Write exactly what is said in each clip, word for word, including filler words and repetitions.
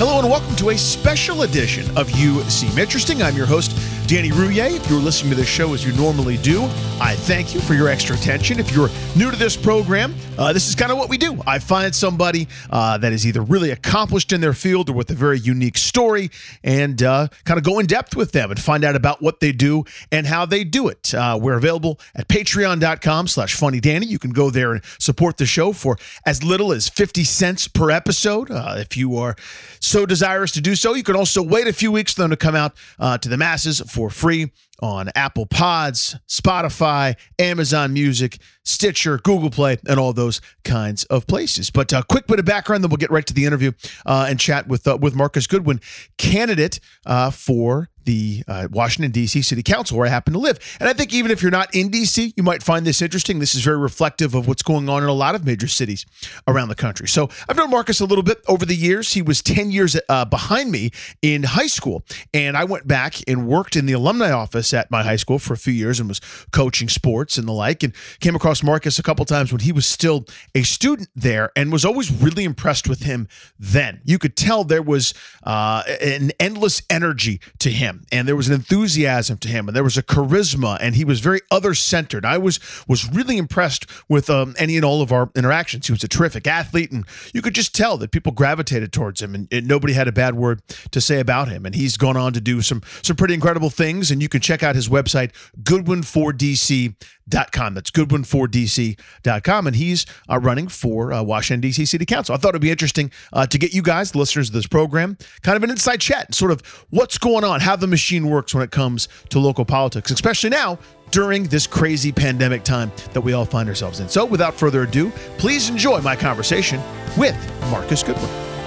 Hello and welcome to a special edition of You Seem Interesting. I'm your host, Danny Rouillet. If you're listening to this show as you normally do, I thank you for your extra attention. If you're new to this program, uh, this is kind of what we do. I find somebody uh, that is either really accomplished in their field or with a very unique story and uh, kind of go in depth with them and find out about what they do and how they do it. Uh, we're available at patreon.com slash funnydanny. You can go there and support the show for as little as fifty cents per episode. Uh, if you are so desirous to do so, you can also wait a few weeks for them to come out uh, to the masses for free on Apple Pods, Spotify, Amazon Music, Stitcher, Google Play, and all those kinds of places. But a uh, quick bit of background, then we'll get right to the interview uh, and chat with uh, with Marcus Goodwin, candidate uh, for the uh, Washington, D C City Council, where I happen to live. And I think even if you're not in D C, you might find this interesting. This is very reflective of what's going on in a lot of major cities around the country. So I've known Marcus a little bit over the years. He was ten years uh, behind me in high school, and I went back and worked in the alumni office at my high school for a few years and was coaching sports and the like, and came across Marcus a couple times when he was still a student there and was always really impressed with him then. You could tell there was uh, an endless energy to him, and there was an enthusiasm to him, and there was a charisma, and he was very other-centered. I was was really impressed with um, any and all of our interactions. He was a terrific athlete, and you could just tell that people gravitated towards him, and, and nobody had a bad word to say about him. And he's gone on to do some some pretty incredible things, and you can check out his website, goodwin four d c dot com. That's goodwin four d c dot com, and he's uh, running for uh, Washington, D C City Council. I thought it'd be interesting uh, to get you guys, the listeners of this program, kind of an inside chat, sort of what's going on, how the machine works when it comes to local politics, especially now during this crazy pandemic time that we all find ourselves in. So without further ado, please enjoy my conversation with Marcus Goodwin.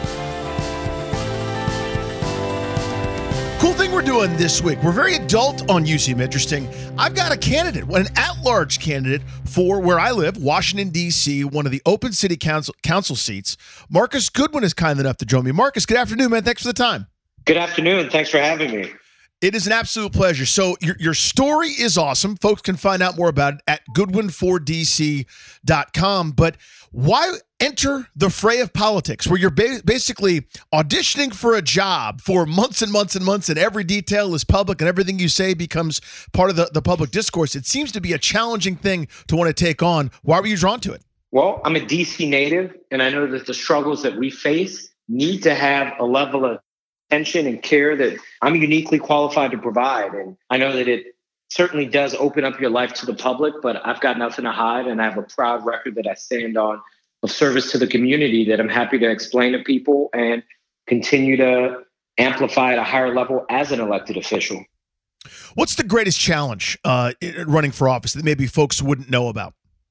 Cool thing we're doing this week. We're very adult on You Seem Interesting. I've got a candidate, an at-large candidate for where I live, Washington, D C, one of the open city council, council seats. Marcus Goodwin is kind enough to join me. Marcus, good afternoon, man. Thanks for the time. Good afternoon. Thanks for having me. It is an absolute pleasure. So your, your story is awesome. Folks can find out more about it at goodwin four d c dot com. But why enter the fray of politics where you're ba- basically auditioning for a job for months and months and months, and every detail is public and everything you say becomes part of the, the public discourse? It seems to be a challenging thing to want to take on. Why were you drawn to it? Well, I'm a D C native, and I know that the struggles that we face need to have a level of attention and care that I'm uniquely qualified to provide. And I know that it certainly does open up your life to the public, but I've got nothing to hide, and I have a proud record that I stand on of service to the community that I'm happy to explain to people and continue to amplify at a higher level as an elected official. What's the greatest challenge uh, running for office that maybe folks wouldn't know about?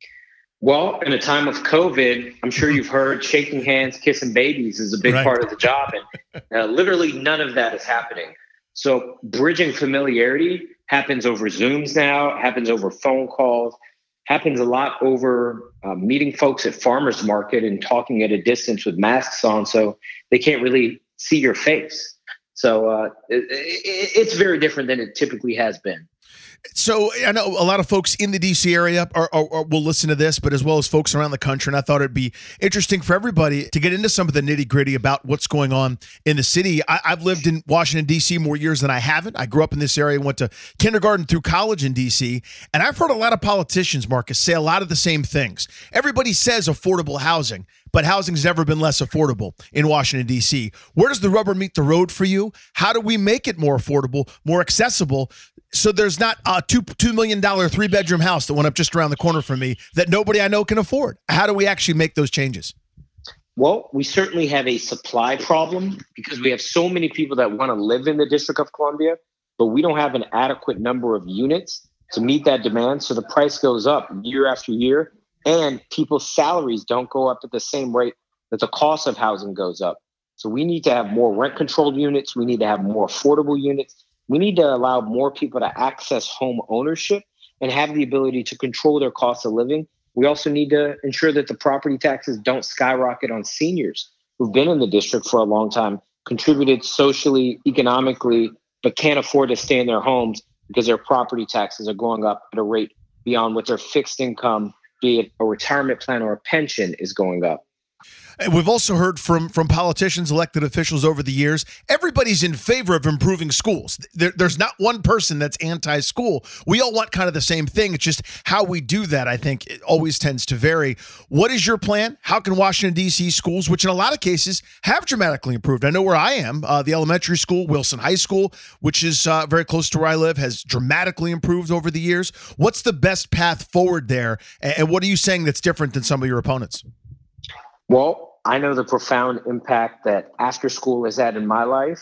Well, in a time of COVID, I'm sure you've heard shaking hands, kissing babies is a big Right. part of the job. And uh, literally none of that is happening. So bridging familiarity happens over Zooms now, happens over phone calls, happens a lot over uh, meeting folks at farmers market and talking at a distance with masks on so they can't really see your face. So uh, it, it, it's very different than it typically has been. So I know a lot of folks in the D C area are, are, are, will listen to this, but as well as folks around the country. And I thought it'd be interesting for everybody to get into some of the nitty gritty about what's going on in the city. I, I've lived in Washington, D C more years than I haven't. I grew up in this area, went to kindergarten through college in D C. And I've heard a lot of politicians, Marcus, say a lot of the same things. Everybody says affordable housing, but housing's never been less affordable in Washington, D C. Where does the rubber meet the road for you? How do we make it more affordable, more accessible, so there's not a two two million dollar three bedroom house that went up just around the corner from me that nobody I know can afford? How do we actually make those changes? Well, we certainly have a supply problem because we have so many people that want to live in the District of Columbia, but we don't have an adequate number of units to meet that demand. So the price goes up year after year, and people's salaries don't go up at the same rate that the cost of housing goes up. So we need to have more rent controlled units. We need to have more affordable units. We need to allow more people to access home ownership and have the ability to control their cost of living. We also need to ensure that the property taxes don't skyrocket on seniors who've been in the district for a long time, contributed socially, economically, but can't afford to stay in their homes because their property taxes are going up at a rate beyond what their fixed income, be it a retirement plan or a pension, is going up. And we've also heard from from politicians, elected officials over the years, everybody's in favor of improving schools. There, there's not one person that's anti-school. We all want kind of the same thing. It's just how we do that, I think, it always tends to vary. What is your plan? How can Washington, D C schools, which in a lot of cases have dramatically improved? I know where I am, uh, the elementary school, Wilson High School, which is uh, very close to where I live, has dramatically improved over the years. What's the best path forward there? And what are you saying that's different than some of your opponents? Well, I know the profound impact that after school has had in my life,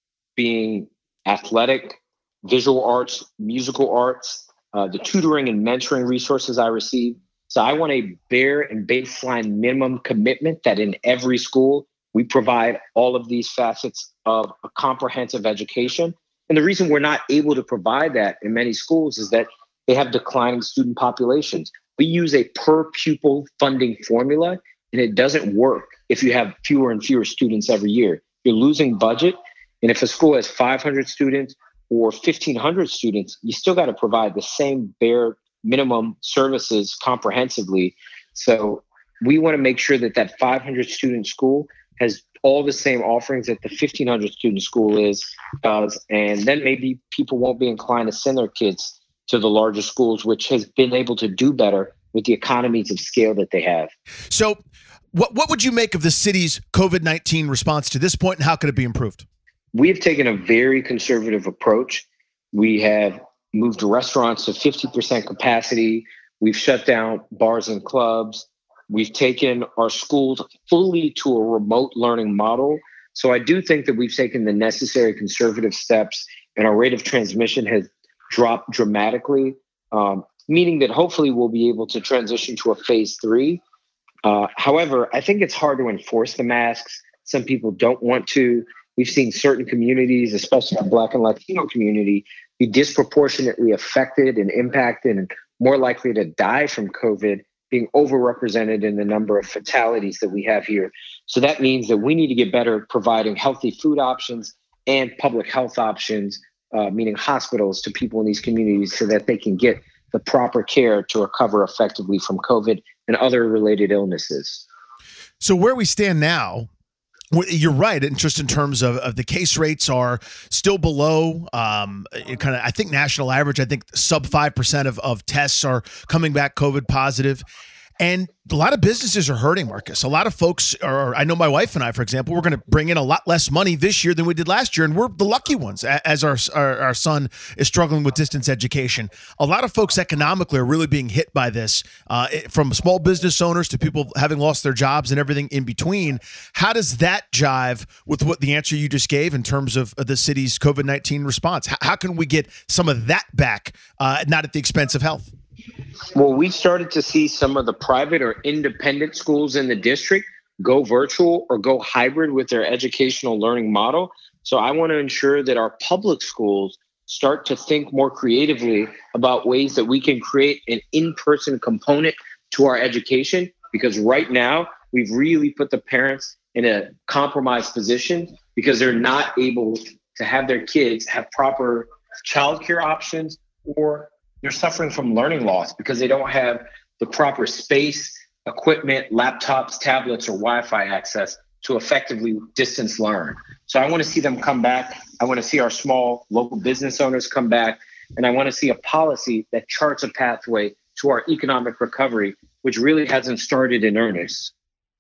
being athletic, visual arts, musical arts, uh, the tutoring and mentoring resources I receive. So I want a bare and baseline minimum commitment that in every school, we provide all of these facets of a comprehensive education. And the reason we're not able to provide that in many schools is that they have declining student populations. We use a per pupil funding formula, and it doesn't work if you have fewer and fewer students every year. You're losing budget. And if a school has five hundred students or fifteen hundred students, you still got to provide the same bare minimum services comprehensively. So we want to make sure that that five hundred student school has all the same offerings that the fifteen hundred student school is does. And then maybe people won't be inclined to send their kids to the larger schools, which has been able to do better with the economies of scale that they have. So what what would you make of the city's COVID nineteen response to this point, and how could it be improved? We have taken a very conservative approach. We have moved restaurants to fifty percent capacity. We've shut down bars and clubs. We've taken our schools fully to a remote learning model. So I do think that we've taken the necessary conservative steps, and our rate of transmission has dropped dramatically, um, meaning that hopefully we'll be able to transition to a phase three. Uh, however, I think it's hard to enforce the masks. Some people don't want to. We've seen certain communities, especially the Black and Latino community, be disproportionately affected and impacted and more likely to die from COVID, being overrepresented in the number of fatalities that we have here. So that means that we need to get better at providing healthy food options and public health options, uh, meaning hospitals, to people in these communities so that they can get the proper care to recover effectively from COVID and other related illnesses. So where we stand now, you're right. And just in terms of, of the case rates are still below um, kind of, I think, national average. I think sub five percent of, of tests are coming back COVID positive. And a lot of businesses are hurting, Marcus. A lot of folks are, I know my wife and I, for example, we're going to bring in a lot less money this year than we did last year. And we're the lucky ones as our, our, our son is struggling with distance education. A lot of folks economically are really being hit by this, uh, from small business owners to people having lost their jobs and everything in between. How does that jive with what the answer you just gave in terms of the city's COVID nineteen response? How, how can we get some of that back, uh, not at the expense of health? Well, we started to see some of the private or independent schools in the district go virtual or go hybrid with their educational learning model. So I want to ensure that our public schools start to think more creatively about ways that we can create an in-person component to our education, because right now we've really put the parents in a compromised position because they're not able to have their kids have proper childcare options, or they're suffering from learning loss because they don't have the proper space, equipment, laptops, tablets, or Wi-Fi access to effectively distance learn. So I want to see them come back. I want to see our small local business owners come back. And I want to see a policy that charts a pathway to our economic recovery, which really hasn't started in earnest.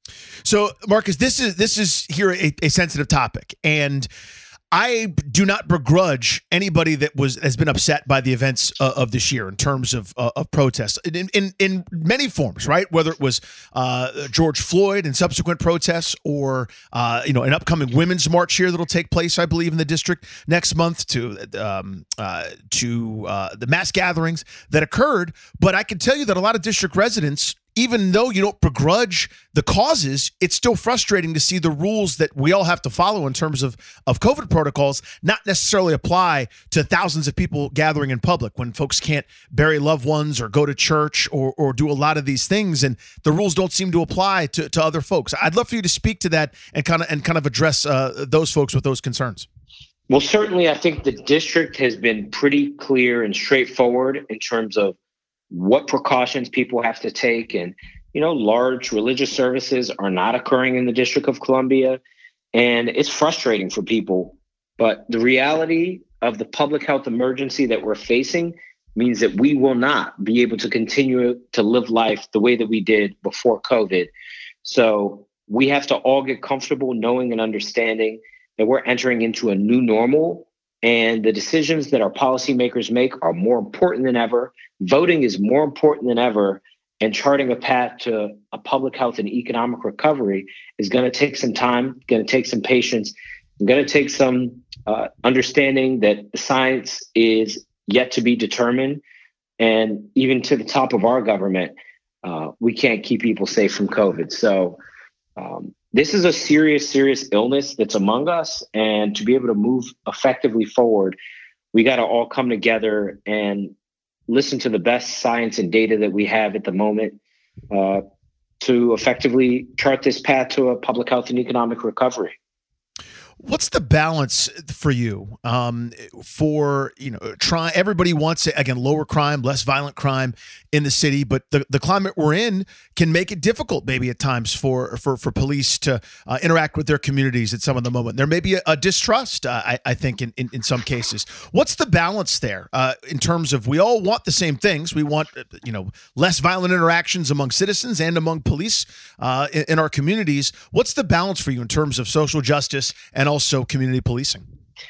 So, Marcus, this is this is here a, a sensitive topic. And I do not begrudge anybody that was has been upset by the events uh, of this year in terms of uh, of protests in, in in many forms, right? Whether it was uh, George Floyd and subsequent protests, or uh, you know, an upcoming women's march here that'll take place, I believe, in the district next month, to um, uh, to uh, the mass gatherings that occurred. But I can tell you that a lot of district residents, even though you don't begrudge the causes, it's still frustrating to see the rules that we all have to follow in terms of, of COVID protocols not necessarily apply to thousands of people gathering in public, when folks can't bury loved ones or go to church or or do a lot of these things, and the rules don't seem to apply to, to other folks. I'd love for you to speak to that and kind of and kind of address uh, those folks with those concerns. Well, certainly I think the district has been pretty clear and straightforward in terms of what precautions people have to take. And you know, large religious services are not occurring in the District of Columbia. And it's frustrating for people. But the reality of the public health emergency that we're facing means that we will not be able to continue to live life the way that we did before COVID. So we have to all get comfortable knowing and understanding that we're entering into a new normal, and the decisions that our policymakers make are more important than ever. Voting is more important than ever, and charting a path to a public health and economic recovery is going to take some time, going to take some patience, going to take some uh, understanding that the science is yet to be determined. And even to the top of our government, uh, we can't keep people safe from COVID. So um, this is a serious, serious illness that's among us. And to be able to move effectively forward, we got to all come together and listen to the best science and data that we have at the moment uh, to effectively chart this path to a public health and economic recovery. What's the balance for you um, for, you know, try everybody wants, again, lower crime, less violent crime in the city, but the, the climate we're in can make it difficult maybe at times for for, for police to uh, interact with their communities at some of the moment. There may be a, a distrust, uh, I, I think, in, in, in some cases. What's the balance there uh, in terms of we all want the same things? We want, you know, less violent interactions among citizens and among police uh, in, in our communities. What's the balance for you in terms of social justice and also community policing?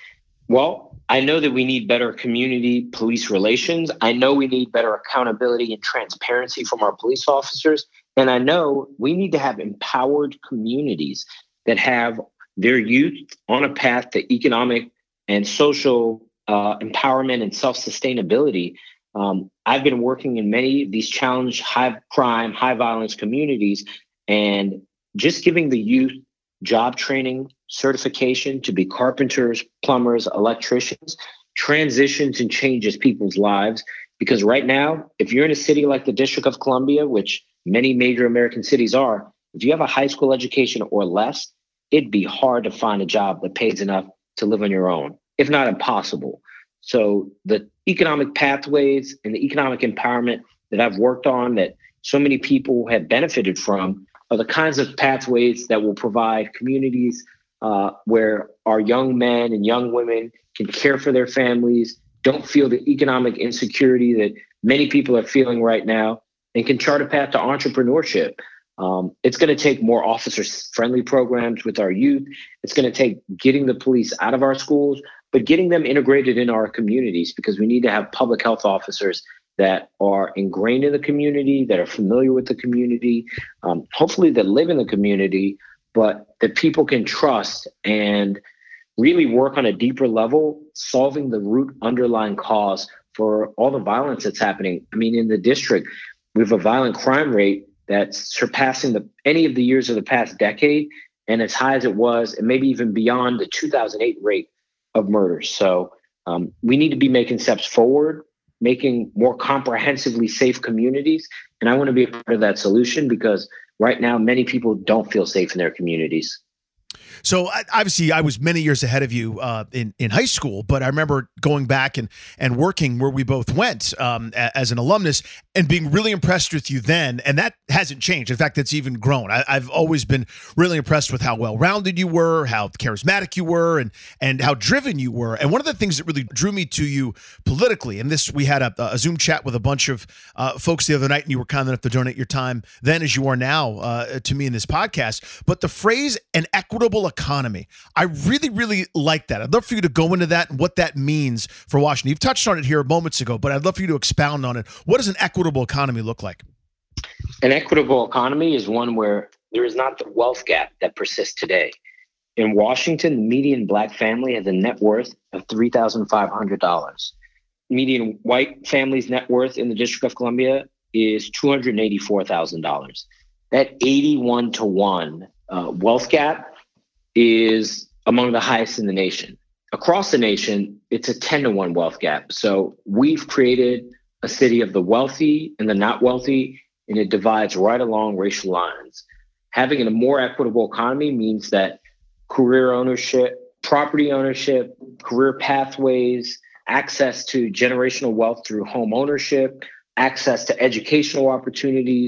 Well, I know that we need better community police relations. I know we need better accountability and transparency from our police officers. And I know we need to have empowered communities that have their youth on a path to economic and social uh, empowerment and self-sustainability. Um, I've been working in many of these challenged high crime, high violence communities, and just giving the youth job training, certification to be carpenters, plumbers, electricians, transitions and changes people's lives. Because right now, if you're in a city like the District of Columbia, which many major American cities are, if you have a high school education or less, it'd be hard to find a job that pays enough to live on your own, if not impossible. So the economic pathways and the economic empowerment that I've worked on, that so many people have benefited from, are the kinds of pathways that will provide communities uh, where our young men and young women can care for their families, don't feel the economic insecurity that many people are feeling right now, and can chart a path to entrepreneurship. Um, it's going to take more officer-friendly programs with our youth. It's going to take getting the police out of our schools, but getting them integrated in our communities, because we need to have public health officers that are ingrained in the community, that are familiar with the community, um, hopefully that live in the community, but that people can trust and really work on a deeper level, solving the root underlying cause for all the violence that's happening. I mean, in the district, we have a violent crime rate that's surpassing the, any of the years of the past decade, and as high as it was, and maybe even beyond the two thousand eight rate of murders. So um, we need to be making steps forward, making more comprehensively safe communities. And I want to be a part of that solution, because right now, many people don't feel safe in their communities. So obviously, I was many years ahead of you uh, in in high school, but I remember going back and and working where we both went um, as an alumnus, and being really impressed with you then. And that hasn't changed. In fact, it's even grown. I, I've always been really impressed with how well-rounded you were, how charismatic you were, and and how driven you were. And one of the things that really drew me to you politically, and this, we had a, a Zoom chat with a bunch of uh, folks the other night, and you were kind enough to donate your time then, as you are now, uh, to me in this podcast. But the phrase "an equitable economy," I really, really like that. I'd love for you to go into that and what that means for Washington. You've touched on it here moments ago, but I'd love for you to expound on it. What does an equitable economy look like? An equitable economy is one where there is not the wealth gap that persists today. In Washington, the median Black family has a net worth of three thousand five hundred dollars. Median white family's net worth in the District of Columbia is two hundred eighty-four thousand dollars. That eighty-one to one uh, wealth gap is among the highest in the nation. Across the nation, it's a ten to one wealth gap. So we've created a city of the wealthy and the not wealthy, and it divides right along racial lines. Having a more equitable economy means that career ownership, property ownership, career pathways, access to generational wealth through home ownership, access to educational opportunities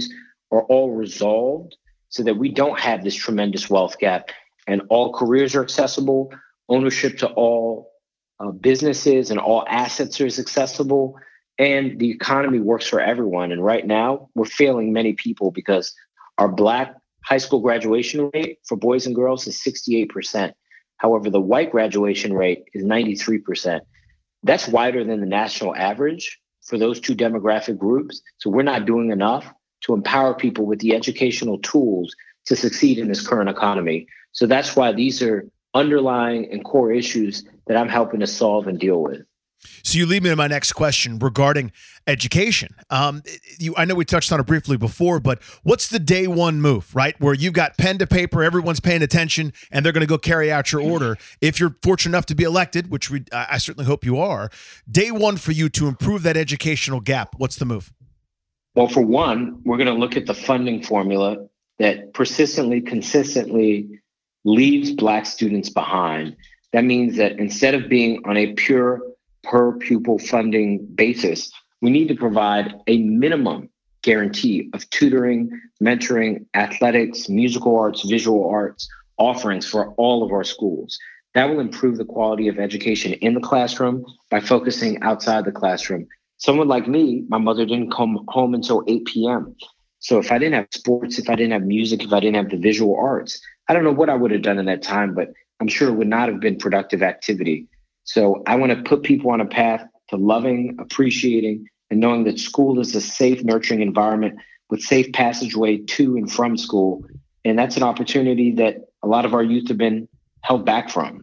are all resolved so that we don't have this tremendous wealth gap and all careers are accessible, ownership to all uh, businesses and all assets is accessible, and the economy works for everyone. And right now, we're failing many people because our Black high school graduation rate for boys and girls is sixty-eight percent. However, the white graduation rate is ninety-three percent. That's wider than the national average for those two demographic groups. So we're not doing enough to empower people with the educational tools to succeed in this current economy. So that's why these are underlying and core issues that I'm helping to solve and deal with. So you lead me to my next question regarding education. Um, you, I know we touched on it briefly before, but what's the day one move, right? Where you've got pen to paper, everyone's paying attention, and they're going to go carry out your order. If you're fortunate enough to be elected, which we, I certainly hope you are, day one for you to improve that educational gap, what's the move? Well, for one, we're going to look at the funding formula that persistently, consistently leaves Black students behind. That means that instead of being on a pure per pupil funding basis, we need to provide a minimum guarantee of tutoring, mentoring, athletics, musical arts, visual arts offerings for all of our schools. That will improve the quality of education in the classroom by focusing outside the classroom. Someone like me, my mother didn't come home until eight p.m. So if I didn't have sports, if I didn't have music, if I didn't have the visual arts, I don't know what I would have done in that time, but I'm sure it would not have been productive activity. So I want to put people on a path to loving, appreciating, and knowing that school is a safe, nurturing environment with safe passageway to and from school. And that's an opportunity that a lot of our youth have been held back from.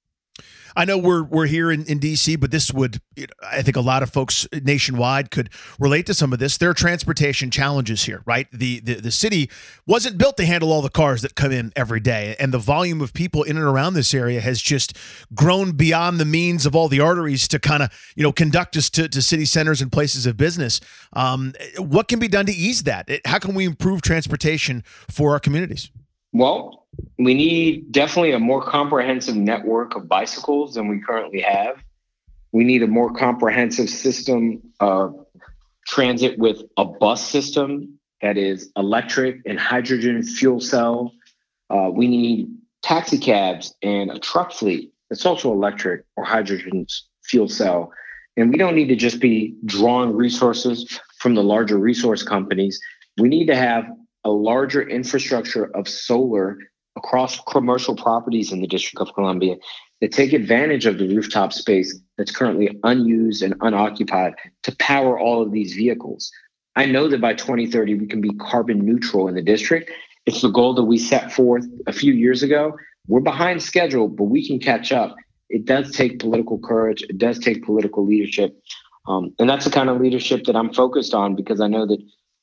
I know we're we're here in, in D C, but this would, I think a lot of folks nationwide could relate to some of this. There are transportation challenges here, right? The, the the city wasn't built to handle all the cars that come in every day, and the volume of people in and around this area has just grown beyond the means of all the arteries to kind of, you know, conduct us to, to city centers and places of business. Um, what can be done to ease that? How can we improve transportation for our communities? Well, we need definitely a more comprehensive network of bicycles than we currently have. We need a more comprehensive system of transit with a bus system that is electric and hydrogen fuel cell. Uh, we need taxi cabs and a truck fleet that's also electric or hydrogen fuel cell. And we don't need to just be drawing resources from the larger resource companies. We need to have a larger infrastructure of solar across commercial properties in the District of Columbia that take advantage of the rooftop space that's currently unused and unoccupied to power all of these vehicles. I know that by twenty thirty, we can be carbon neutral in the district. It's the goal that we set forth a few years ago. We're behind schedule, but we can catch up. It does take political courage. It does take political leadership. Um, and that's the kind of leadership that I'm focused on, because I know that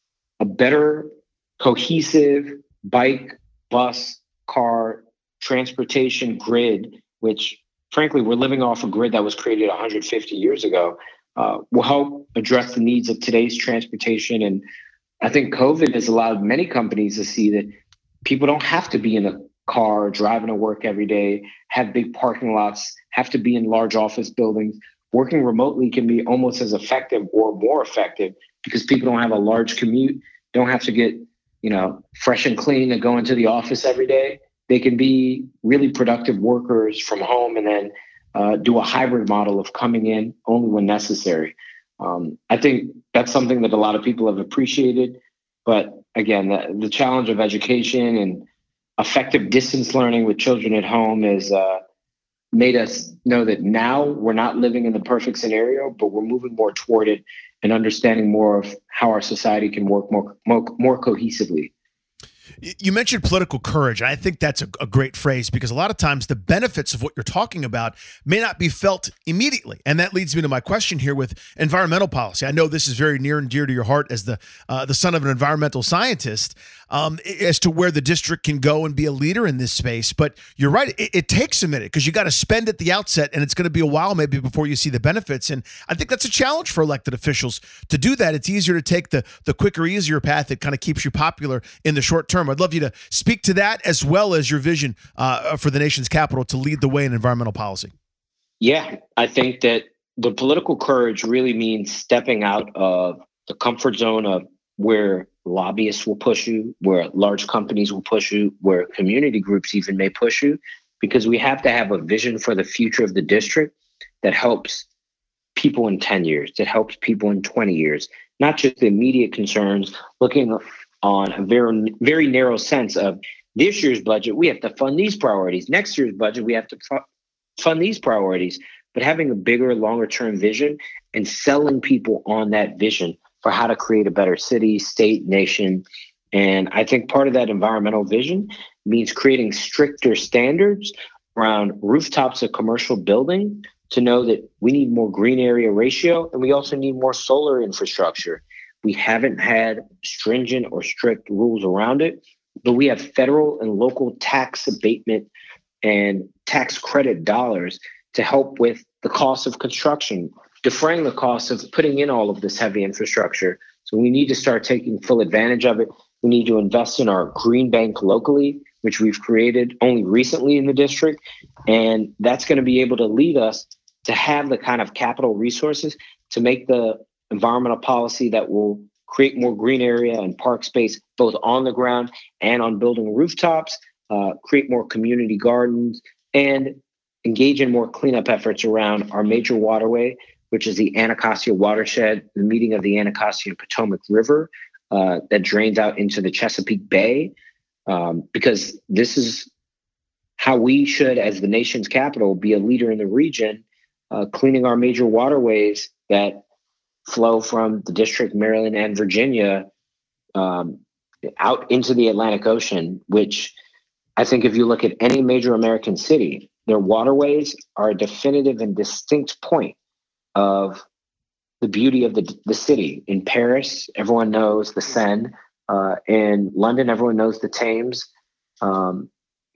a better cohesive bike, bus, car transportation grid, which frankly, we're living off a grid that was created one hundred fifty years ago, uh, will help address the needs of today's transportation. And I think COVID has allowed many companies to see that people don't have to be in a car driving to work every day, have big parking lots, have to be in large office buildings. Working remotely can be almost as effective or more effective because people don't have a large commute, don't have to get you know, fresh and clean and go into the office every day. They can be really productive workers from home and then uh, do a hybrid model of coming in only when necessary. Um, I think that's something that a lot of people have appreciated. But again, the, the challenge of education and effective distance learning with children at home has uh, made us know that now we're not living in the perfect scenario, but we're moving more toward it and understanding more of how our society can work more, more, more cohesively. You mentioned political courage. I think that's a, a great phrase, because a lot of times the benefits of what you're talking about may not be felt immediately. And that leads me to my question here with environmental policy. I know this is very near and dear to your heart as the uh, the son of an environmental scientist, um, as to where the district can go and be a leader in this space. But you're right. It, it takes a minute because you got to spend at the outset, and it's going to be a while maybe before you see the benefits. And I think that's a challenge for elected officials to do that. It's easier to take the, the quicker, easier path that kind of keeps you popular in the short term. I'd love you to speak to that, as well as your vision uh, for the nation's capital to lead the way in environmental policy. Yeah, I think that. that the political courage really means stepping out of the comfort zone of where lobbyists will push you, where large companies will push you, where community groups even may push you, because we have to have a vision for the future of the district that helps people in ten years, that helps people in twenty years, not just the immediate concerns, looking on a very, very narrow sense of this year's budget, we have to fund these priorities. Next year's budget, we have to fu- fund these priorities, but having a bigger, longer term vision and selling people on that vision for how to create a better city, state, nation. And I think part of that environmental vision means creating stricter standards around rooftops of commercial building to know that we need more green area ratio, and we also need more solar infrastructure. We haven't had stringent or strict rules around it, but we have federal and local tax abatement and tax credit dollars to help with the cost of construction, defraying the cost of putting in all of this heavy infrastructure. So we need to start taking full advantage of it. We need to invest in our green bank locally, which we've created only recently in the district. And that's going to be able to lead us to have the kind of capital resources to make the environmental policy that will create more green area and park space, both on the ground and on building rooftops, uh, create more community gardens, and engage in more cleanup efforts around our major waterway, which is the Anacostia watershed, the meeting of the Anacostia and Potomac River uh, that drains out into the Chesapeake Bay, um, because this is how we should, as the nation's capital, be a leader in the region, uh, cleaning our major waterways that flow from the district, Maryland, and Virginia um, out into the Atlantic Ocean, which I think if you look at any major American city, their waterways are a definitive and distinct point of the beauty of the, the city. In Paris, everyone knows the Seine. Uh, in London, everyone knows the Thames. Um,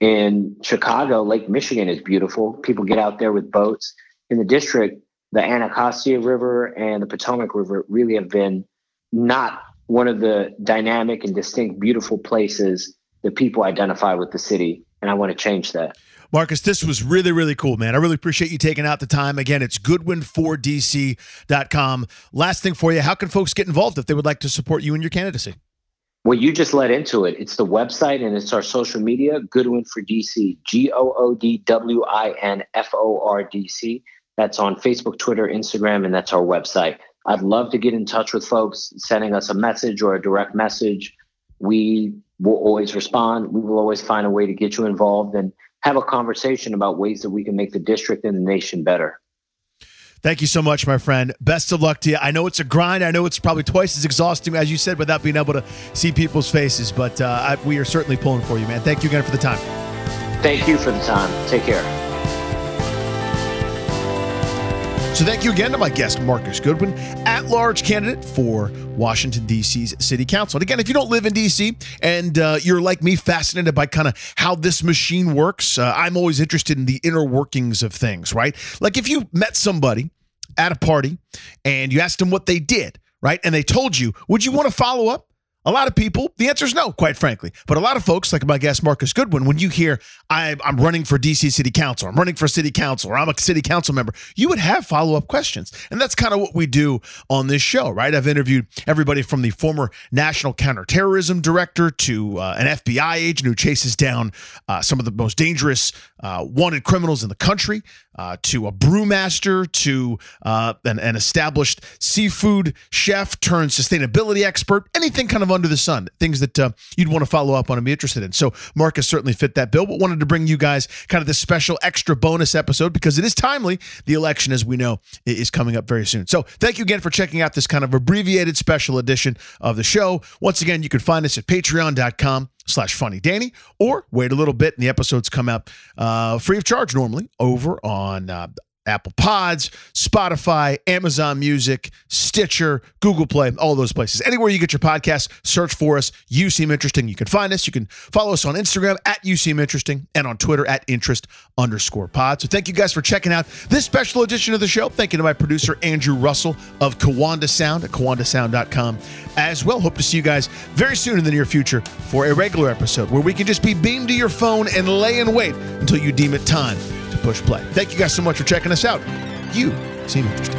in Chicago, Lake Michigan is beautiful. People get out there with boats. In the district, the Anacostia River and the Potomac River really have been not one of the dynamic and distinct, beautiful places that people identify with the city. And I want to change that. Marcus, this was really, really cool, man. I really appreciate you taking out the time. Again, it's goodwin for d c dot com. Last thing for you, how can folks get involved if they would like to support you in your candidacy? Well, you just led into it. It's the website and it's our social media, Goodwin for D C, G O O D W I N F O R D C. That's on Facebook, Twitter, Instagram, and that's our website. I'd love to get in touch with folks, sending us a message or a direct message. We will always respond. We will always find a way to get you involved and have a conversation about ways that we can make the district and the nation better. Thank you so much, my friend. Best of luck to you. I know it's a grind. I know it's probably twice as exhausting, as you said, without being able to see people's faces. But uh, I, we are certainly pulling for you, man. Thank you again for the time. Thank you for the time. Take care. So thank you again to my guest, Marcus Goodwin, at-large candidate for Washington, D C's City Council. And again, if you don't live in D C and uh, you're like me, fascinated by kind of how this machine works, uh, I'm always interested in the inner workings of things, right? Like if you met somebody at a party and you asked them what they did, right? And they told you, would you want to follow up? A lot of people, the answer is no, quite frankly. But a lot of folks, like my guest Marcus Goodwin, when you hear, I, I'm running for D C City Council, I'm running for City Council, or I'm a City Council member, you would have follow-up questions. And that's kind of what we do on this show, right? I've interviewed everybody from the former National Counterterrorism Director to uh, an F B I agent who chases down uh, some of the most dangerous uh, wanted criminals in the country, uh, to a brewmaster, to uh, an, an established seafood chef turned sustainability expert, anything kind of under the sun, things that uh, you'd want to follow up on and be interested in. So Marcus certainly fit that bill, but wanted to bring you guys kind of this special extra bonus episode because it is timely. The election, as we know, is coming up very soon. So thank you again for checking out this kind of abbreviated special edition of the show. Once again, you can find us at patreon.com slash funny Danny, or wait a little bit and the episodes come out uh, free of charge normally over on uh, Apple Pods, Spotify, Amazon Music, Stitcher, Google Play, all those places. Anywhere you get your podcasts, search for us. You Seem Interesting. You can find us. You can follow us on Instagram at You Seem Interesting and on Twitter at interest underscore pod. So thank you guys for checking out this special edition of the show. Thank you to my producer, Andrew Russell of Kawanda Sound at kawanda sound dot com as well. Hope to see you guys very soon in the near future for a regular episode where we can just be beamed to your phone and lay in wait until you deem it time to push play. Thank you guys so much for checking us out. You Seem Interesting.